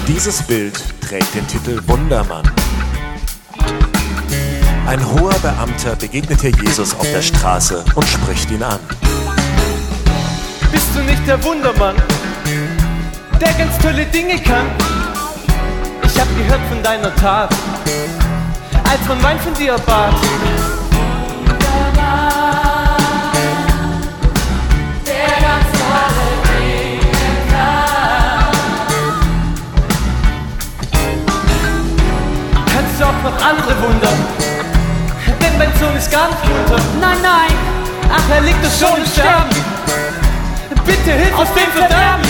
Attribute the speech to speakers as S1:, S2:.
S1: Dieses Bild trägt den Titel Wundermann. Ein hoher Beamter begegnete Jesus auf der Straße und spricht ihn an.
S2: Bist du nicht der Wundermann, der ganz tolle Dinge kann? Ich hab gehört von deiner Tat, als man Wein von dir bat.
S3: Der ganz tolle Dinge kann.
S2: Kannst du auch noch andere Wunder? Denn mein Sohn ist gar nicht munter.
S3: Nein, nein,
S2: Ach, er liegt doch schon im Sterben. Bitte hilf uns dem Verderben.